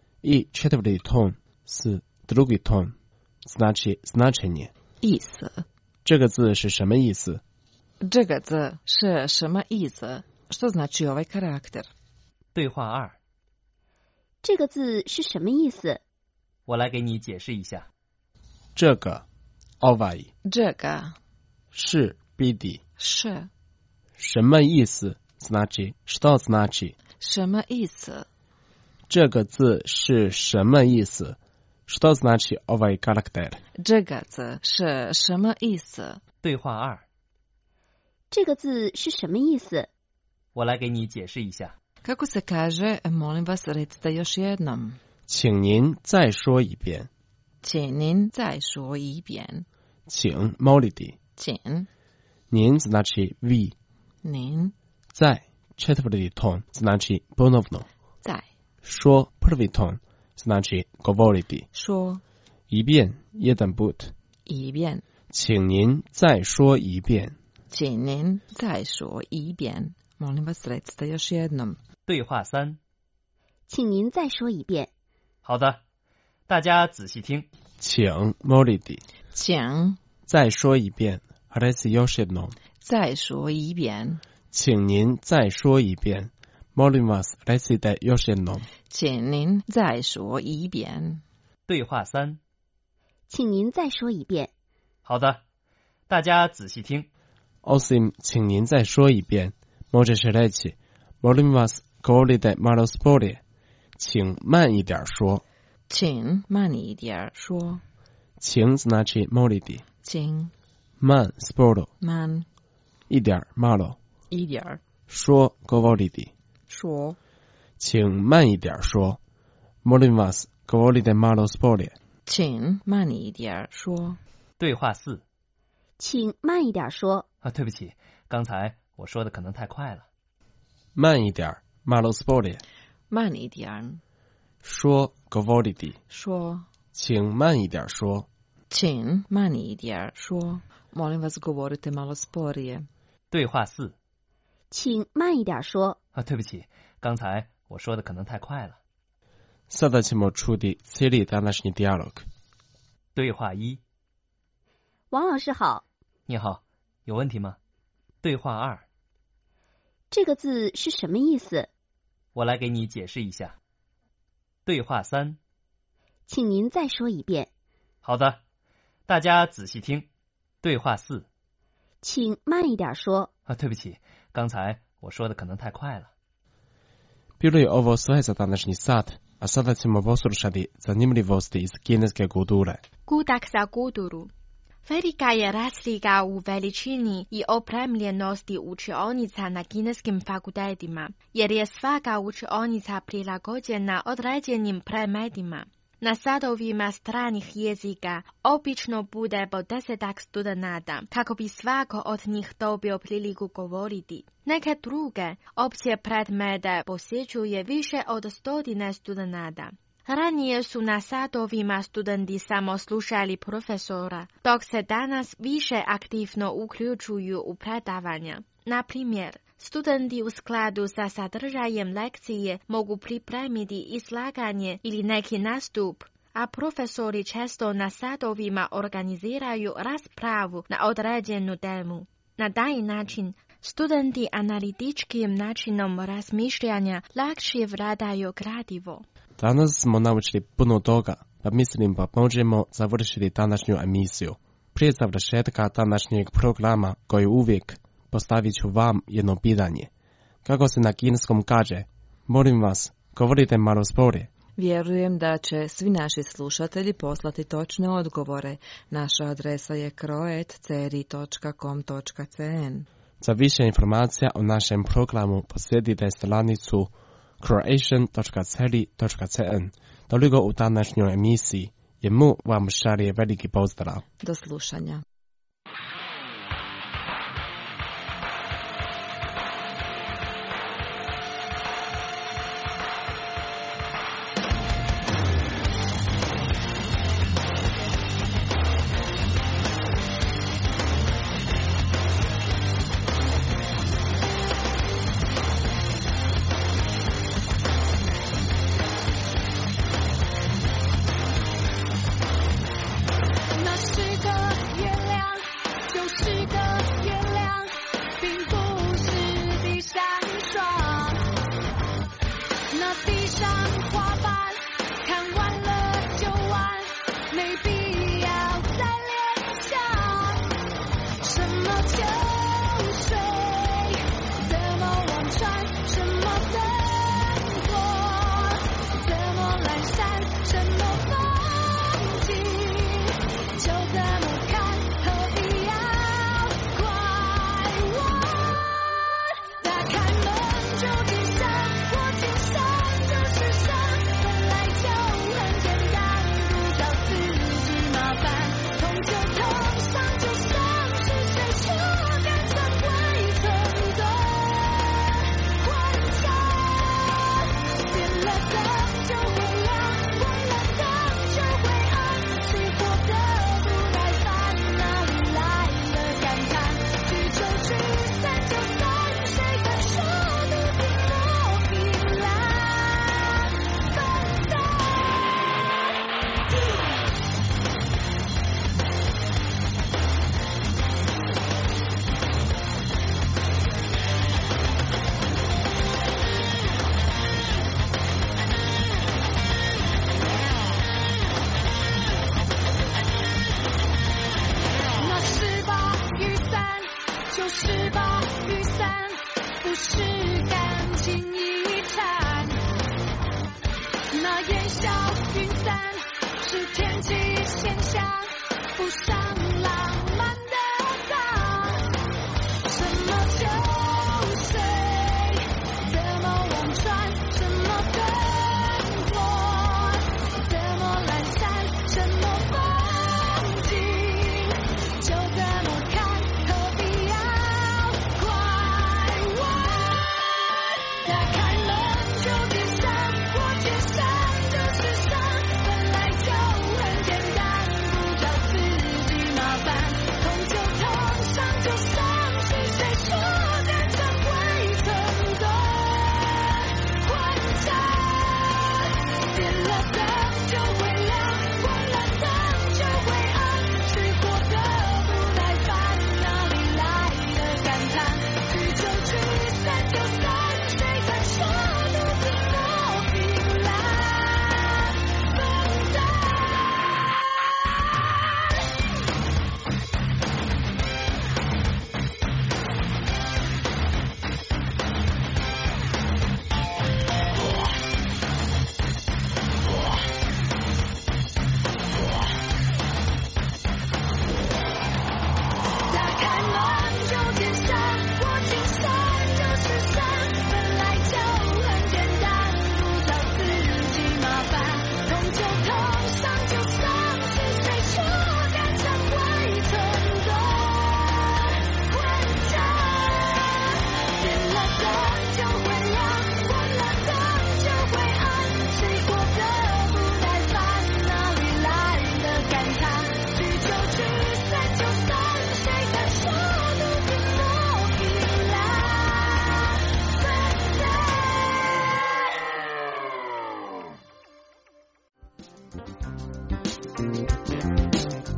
i četvrti ton s drugi ton znači značenje 意思。 这个字是什么意思？ 这个字是什么意思？ Što znači ovaj karakter? 对话二： 这个字是什么意思？ 我来给你解释一下。 这个 ovaj 这个是 biti 是什么意思 znači što znači 什么意思？ 这个字是什么意思 što znači ovaj karakter？ 这个字是什么意思？ 对话二： 这个字是什么意思？ 我来给你解释一下。 Kako se kaže, molim vas recite još jednom. 请您再说一遍。 请您再说一遍。 请 moliti 请您 znači vi 您再 četvrti ton znači ponovno 再说 prvi ton znači govoriti 说一遍 jedan put 一遍。 请您再说一遍。 请您再说一遍。Molim vas recite još jednom. 对话三： 请您再说一遍。 好的，大家仔细听。 请 moliti 请再说一遍 reci još jednom 再说一遍。 请您再说一遍 molim vas recite još jednom 请您再说一遍。 对话三： 请您再说一遍。 好的，大家仔细听。 osim 请您再说一遍 možeš reći molim vas govorite malo sporije 请慢一点说。 请慢一点说。 请 znači moliti 请慢 sporo man 一点 malo 一点说 govoriti 说， 请慢一点说 molim vas govorite malo sporije 请慢一点说。 对话四， 请慢一点说。 啊，对不起，刚才我说的可能太快了。 慢一点 malo sporije 慢一点说 govoriti 说， 请慢一点说， 请慢一点说。Molim vas govorite malo sporije。 对话四， 请慢一点说。 啊，对不起，刚才我说的可能太快了。 Sada ćemo čuti cijeli današnji dijalog。 对话一， 王老师好。 你好，有问题吗？对话二， 这个字是什么意思？ 我来给你解释一下。对话三， 请您再说一遍。 好的，大家仔细听。对话四， 请慢一点说。 啊，对不起，刚才我说的可能太快了。 Bilo je ovo sve za današnji sat, a sada ćemo poslušati zanimljivosti iz kineske kulture. Kutak za kulturu. Velika je razlika u veličini i opremljenosti učionica na kineskim fakultetima, jer je svaka učionica prilagođena određenim predmetima. Na sadovima stranih jezika obično bude po desetak studenata, kako bi svako od njih dobio priliku govoriti. Neke druge opće predmete posjećuje više od stotine studenata. Ranije su na sadovima studenti samo slušali profesora, dok se danas više aktivno uključuju u predavanja. Na primjer, studenti u skladu sa sadržajem lekcije mogu pripremiti izlaganje ili neki nastup, a profesori često na sadovima organiziraju raspravu na određenu temu. Na taj način, studenti analitičkim načinom razmišljanja lakše vladaju gradivo. Danas smo naučili puno toga, pa mislim pa možemo završiti današnju emisiju. Prije završetka današnjeg programa koji uvijek postavit ću vam jedno pitanje. Kako se na kineskom kaže? Molim vas, govorite malo sporije. Vjerujem da će svi naši slušatelji poslati točne odgovore. Naša adresa je kroet ceri točka com točka cn. Za više informacija o našem programu posjetite stranicu croatian točka ceri točka cn. Toliko u današnjoj emisiji. Jemu vam šalje veliki pozdrav. Do slušanja.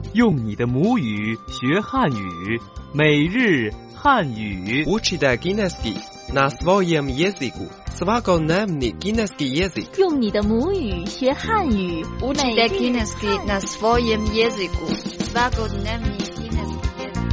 用你的母语学汉语，每日汉语。 Učite kineski na svojem jeziku svakodnevni kineski jezik. 用你的母语学汉语， Učite kineski na svojem jeziku svakodnevni kineski jezik.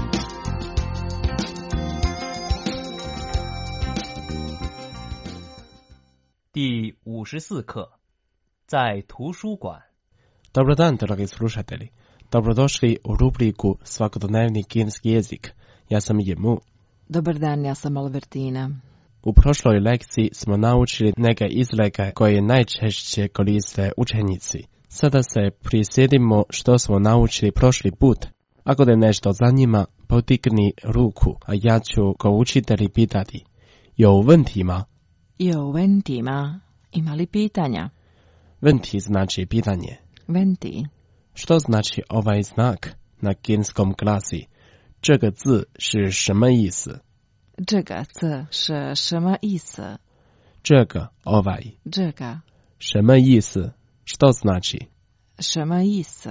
第五十四课，在图书馆。 Dobar dan, dragi slušatelji. Dobrodošli u rubriku Svakodnevni kineski jezik. Ja sam Jemu. Dobar dan, ja sam Albertina. U prošloj lekciji smo naučili neke izreke koje najčešće koriste učenici. Sada se prisjetimo što smo naučili prošli put. Ako te nešto zanima, podigni ruku, a ja ću ko učitelji pitati. 有问题吗? 有问题吗? Ima li pitanja? 问题 znači pitanje. 问题. Što znači ovaj znak na kineskom glasi? 这个字是什么意思？ 这个字是什么意思？ 这个 ovaj 这个什么意思？ Što znači? 什么意思？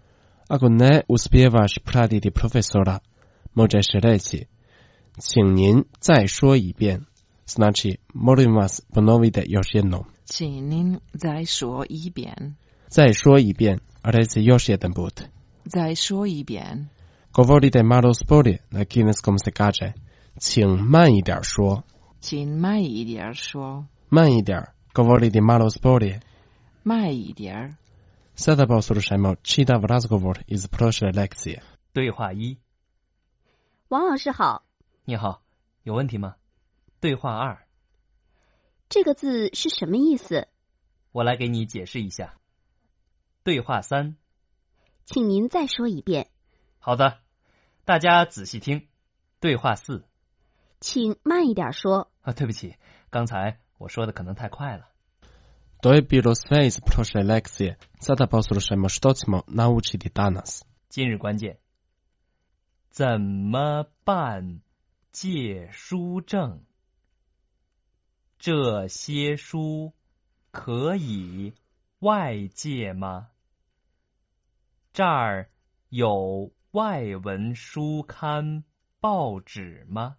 Ako ne uspijevaš pratiti profesora, možeš reći 请您再说一遍. Znači, molim vas ponovite još jednom. 请您再说一遍. 再说一遍, reci još jedan put. 再说一遍. Govorite malo sporije, na kineskom se kaže 请慢一点说. 请慢一点说. 慢一点, govorite malo sporije. 慢一点. Sada poslušajmo čitav razgovor iz prošle lekcije. 对话一。 王老师好。 你好，有问题吗？对话二。 这个字是什么意思？ 我来给你解释一下。对话三。 请您再说一遍。 好的，大家仔细听。对话四。 请慢一点说。 啊，对不起，刚才我说的可能太快了。 To je bilo sve iz prošle lekcije. Sada poslušajmo što ćemo naučiti danas. 今日关键。怎么办借书证？这些书可以外借吗？这儿有外文书刊报纸吗？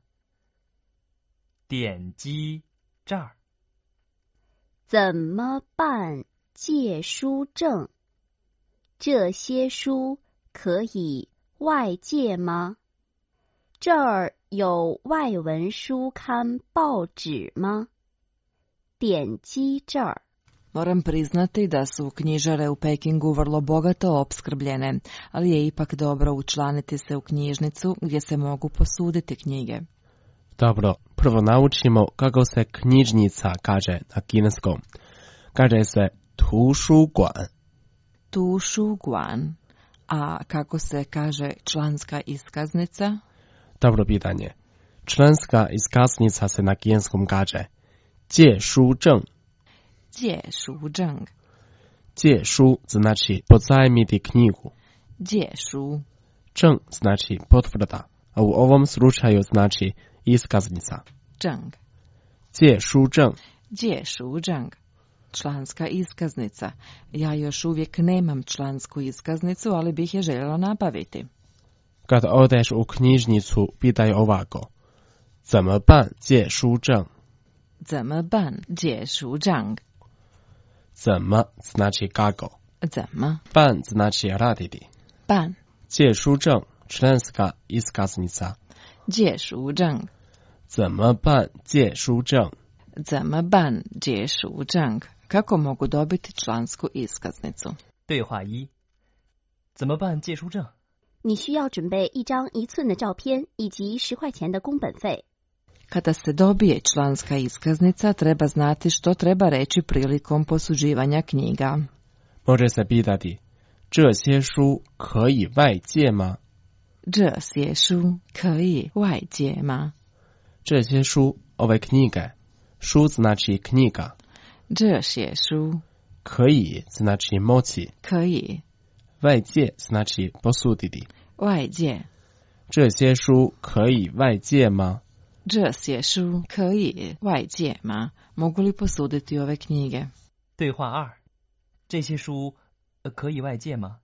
点击这儿。 怎么办借书证？这些书可以外借吗？这儿有外文书刊报纸吗？点击这儿。 Moram priznati da su knjižare u Pekingu vrlo bogato opskrbljene, ali je ipak dobro učlaniti se u knjižnicu gdje se mogu posuditi knjige. Dobro, prvo naučimo kako se knjižnica kaže na kineskom. Kaže se 图书馆. 图书馆. A kako se kaže članska iskaznica? Dobro pitanje. Članska iskaznica se na kineskom kaže 借书证. 借书证. 借书 znači pozajmiti knjigu. 借书. 证 znači potvrda, a u ovom slučaju znači iskaznica. 证. 借书证. 借书证. Članska iskaznica. Ja još uvijek nemam člansku iskaznicu, ali bih je željela nabaviti. Kad odeš u knjižnicu, pitaj ovako. 怎么办借书证? 怎么办借书证? 怎么 znači kako. 怎么办 znači raditi. 办借书证 članska iskaznica. 借书证怎么办借书证? 怎么办借书证? Kako mogu dobiti člansku iskaznicu? 对话一。怎么办借书证？ 你需要准备一张一寸的照片以及十块钱的工本费。 Kada se dobije članska iskaznica, treba znati što treba reći prilikom posuđivanja knjiga. Može se pitati, 这些书可以外借吗？ 这些书可以外借吗？ 这些书 ove knjige. 书 znači knjiga. 这些书可以 znači moći. 可以外借 znači posuditi. 外借这些书可以外借吗？ 这些书可以外借吗？ Mogu li posuditi ove knjige? 对话二。这些书、呃、可以外借吗？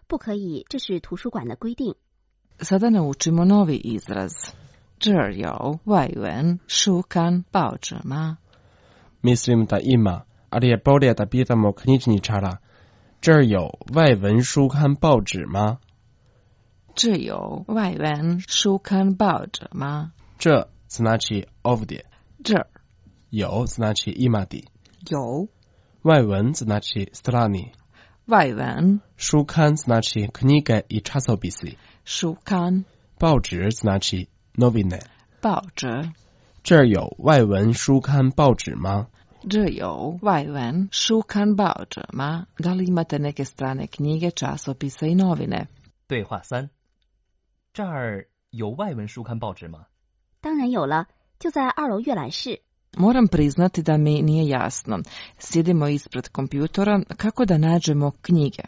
不可以，这是图书馆的规定。 Sada naučimo novi izraz. 这儿有外文书刊报纸吗？ Mislim da ima, ali je bolje da pitamo knjižničara. 这儿有外文书刊报纸吗？ 这有外文书刊报纸吗？ 这 znači ovdje. 这儿有 znači imati. 有外文 znači strani. 外文书刊 znači knjige i časopisi. 书刊报纸 znači novine. 报纸这儿有外文书刊报纸吗？ 这有外文书刊报纸吗？ Da li imate neke strane knjige, časopise i novine? 对话三，这儿有外文书刊报纸吗？ 当然有了，就在二楼阅览室。 Moram priznati da mi nije jasno. Sjedimo ispred kompjutora, kako da nađemo knjige?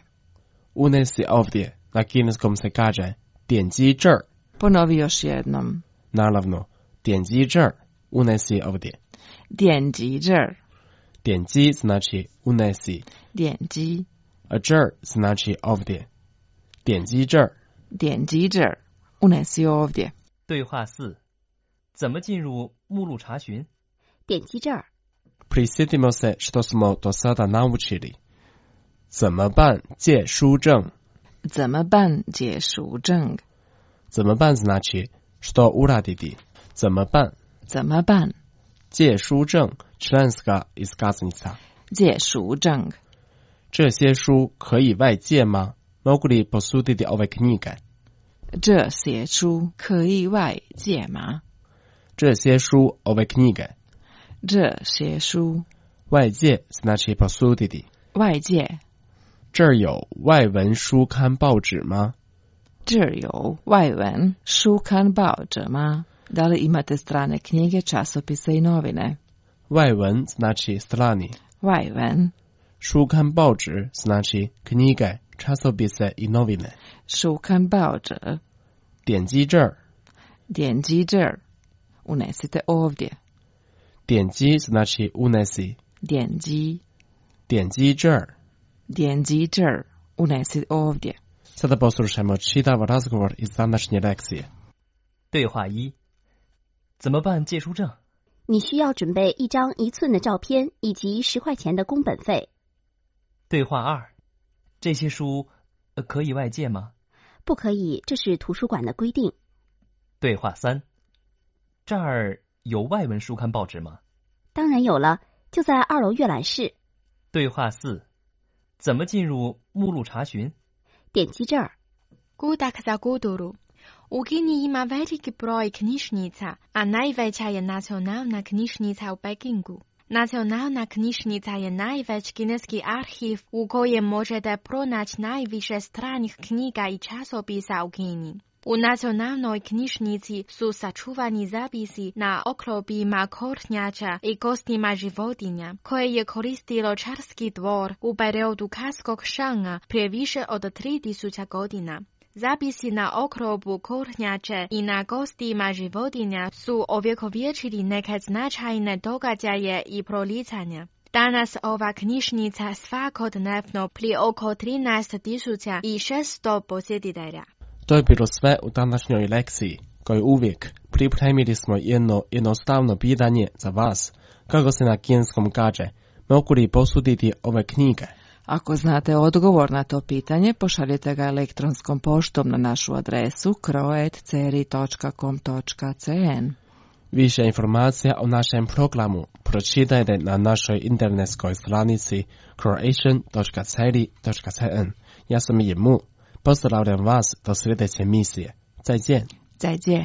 Unesi ovdje, na kineskom se kaže 点击这儿. Ponovi još jednom. Naravno, 点击这儿, unesi ovdje. 点击这儿. 点击 znači unesi. 点击 A 这儿 znači ovdje. 点击这儿. 点击这儿. Unesi ovdje. 对话四，怎么进入目录查询？ 点击这儿。 Prisjetimo se što smo do sada naučili. 怎么办借书证？ 怎么办借书证？ 怎么办 znači što uraditi？ 怎么办？ 怎么办？ 借书证 članska iskaznica。 借书证。 这些书可以外借吗？ Mogu li posuditi ove knjige？ 这些书可以外借吗？ 这些书 ove knjige。 这些书外借 znači posuditi。 外借。 这儿有外文书刊报纸吗？ 这儿有外文书刊报纸吗？ Da li imate strane knjige, časopise i novine? 外文 znači strani. 外文。 书刊报纸 znači knjige, časopise i novine. 书刊报纸。 点击这儿。 点击这儿。Unesite ovdje. 点击 znači unesi. 点击。 点击这儿。 点击这儿. Unesi ovdje. Sada poslušajmo čitav razgovor iz današnje lekcije. 对话一，怎么办借书证？ 你需要准备一张一寸的照片以及十块钱的工本费。 对话二，这些书、呃、可以外借吗？ 不可以，这是图书馆的规定。 对话三，这儿有外文书刊报纸吗？ 当然有了，就在二楼阅览室。 对话四，怎么进入目录查询？ 点击这儿。 Kudak za Guduru. U Kini ima veliki broj knjižnica, a najveća je nacionalna knjižnica u Pekingu. Nacionalna knjižnica je najveći kineski arhiv u kojem možete pronaći najviše stranih knjiga i časopisa u Kini. U nacionalnoj knjižnici su sačuvani zapisi na oklopima kornjača i kostima životinja, koje je koristilo carski dvor u periodu Karskog Šanga prije više od tri tisuće godina. Zapisi na okropu kornjače i na kostima životinja su ovjekovječili neke značajne događaje i prolicanja. Danas ova knjižnica svakodnevno pri oko trinaest tisuća šesto posjetitelja. To je bilo sve u današnjoj lekciji, koju uvijek pripremili smo jedno jednostavno pitanje za vas, kako se na kineskom kaže, mogu li posuditi ove knjige? Ako znate odgovor na to pitanje, pošaljite ga elektronskom poštom na našu adresu kro at ceri točka com točka cn. Više informacija o našem programu pročitajte na našoj internetskoj stranici croatian točka ceri točka cn. Ja sam Jemu. Pozdravljam vas do sljedeće emisije. 再见. 再见.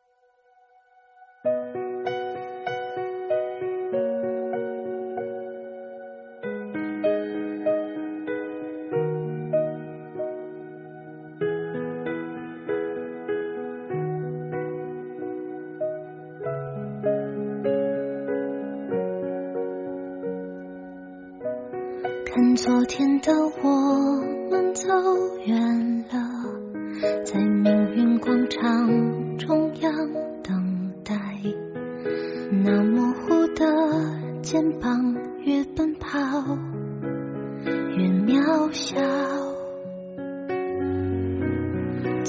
看昨天的我们走远了，在命运广场中央等待，那模糊的肩膀越奔跑越渺小。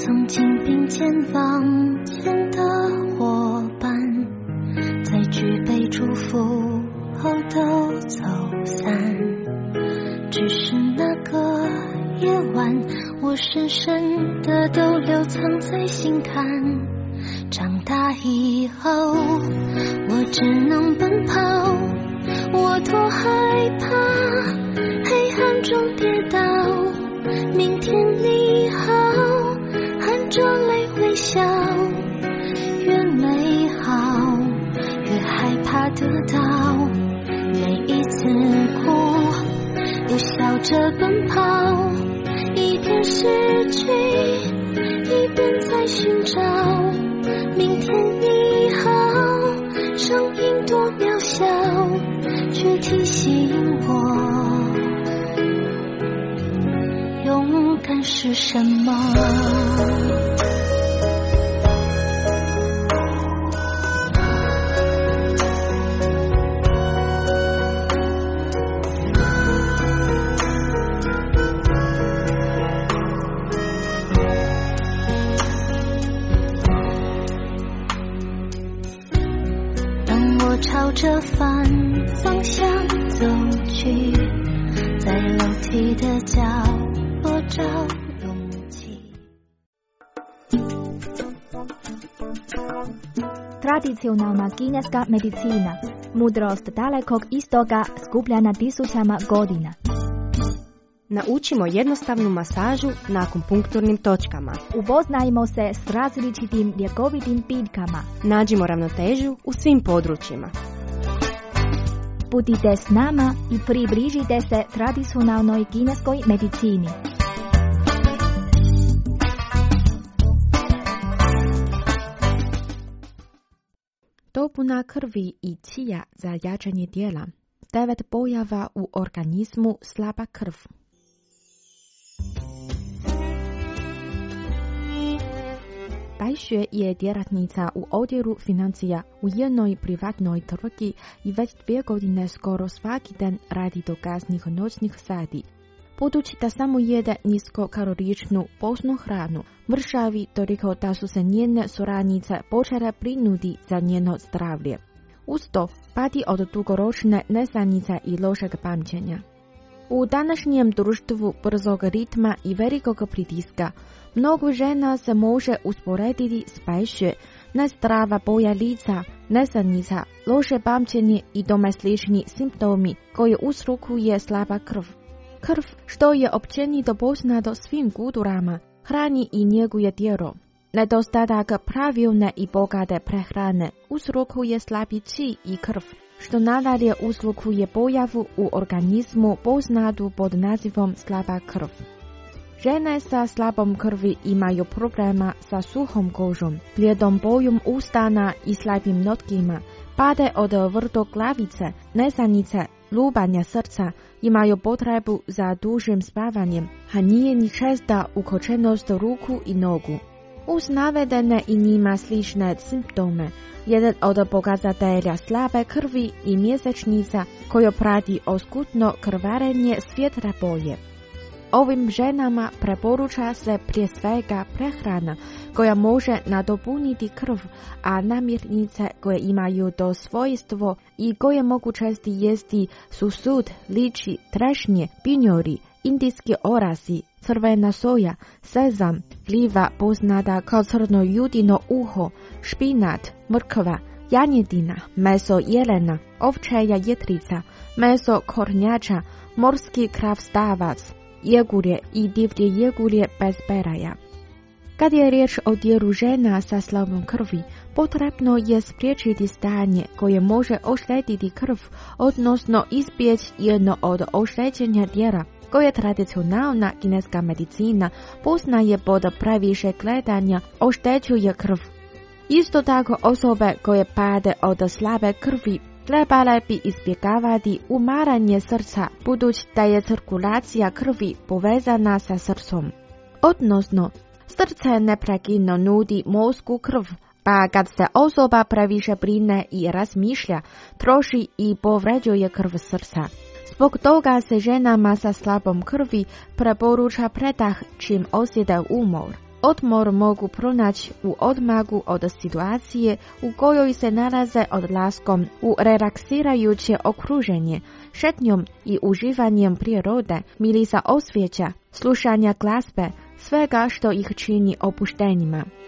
曾经并肩往前的伙伴，在举杯祝福后都走散。只是那个夜晚，我深深的都留藏在心坎。长大以后，我只能奔跑，我多害怕黑暗中跌倒。明天你好，含着泪微笑，越美好越害怕得到。每一次哭又笑着奔跑，一边失去一边在寻找。明天你好，声音多渺小，却提醒我勇敢是什么。朝着反方向走去，在楼梯的角落找勇气。 Tradicionalna kineska medicina, mudrost dalekog istoga skupljena tisućama godina. Naučimo jednostavnu masažu na akupunkturnim točkama. Upoznajmo se s različitim ljekovitim biljkama. Nađimo ravnotežu u svim područjima. Budite s nama i približite se tradicionalnoj kineskoj medicini. Dopuna krvi i čija za jačanje tijela. Devet pojava u organizmu slaba krv. Bajše je djelatnica u odjelu financija u jednoj privatnoj tvrtki i već dvije godine skoro svaki dan radi do kasnih noćnih sati. Budući da samo jede niskokaloričnu posnu hranu, mršavi toliko da su se njene suradnice počele brinuti za njeno zdravlje. Uz to pati od dugoročne nesanice i lošeg pamćenja. U današnjem društvu brzog ritma i velikog pritiska, mnogo žena se može usporediti s Bajše, nezdrava boja lica, nesanica, loše pamćenje i tome slični simptomi koje uzrokuje slaba krv. Krv, što je općenito poznato svim kulturama, hrani i njeguje tijelo. Nedostatak pravilne i bogate prehrane uzrokuje slabi čij i krv, što nadalje uzrokuje pojavu u organizmu poznatu pod nazivom slaba krv. Žene sa slabom krvi imaju problema sa suhom kožom, bljedom bojom ustana i slabim notkima, pade od vrtoglavice, nesanice, lubanja srca, imaju potrebu za dužim spavanjem, a nije ni česta ukočenost ruku i nogu. Uz navedene i njima slične simptome, jedan od pokazatelja slabe krvi i mjesečnica koju prati oskudno krvarenje svjetle boje. Ovim ženama preporuča se prije svega prehrana koja može nadopuniti krv, a namirnice koje imaju to svojstvo i koje mogu česti jesti su sud, liči, trešnje, pinjori, indijski orasi, crvena soja, sezam, gljiva poznata kao crno judino uho, špinat, mrkva, janjetina, meso jelena, ovčeja jetrica, meso kornjača, morski kravstavac, jegulje i divlje jegulje bez beraja. Kad je riječ o dijelu žena sa slabom krvi, potrebno je spriječiti stanje koje može oštetiti krv, odnosno izbjeći jedno od oštećenja dijela koje tradicionalna kineska medicina poznaje pod previše gledanja oštećuje krv. Isto tako osobe koje pade od slabe krvi trebale bi izbjegavati umaranje srca, budući da je cirkulacija krvi povezana sa srcom. Odnosno, srce neprekidno nudi mozgu krv, pa kad se osoba previše brine i razmišlja, troši i povređuje krv srca. Zbog toga se ženama sa slabom krvi preporuča predah čim osjede umor. Odmor mogu pronaći u odmagu od situacije u kojoj se nalaze odlaskom u relaksirajuće okruženje, šetnjom i uživanjem prirode, mirisa osvijeća, slušanja glazbe, svega što ih čini opuštenjima.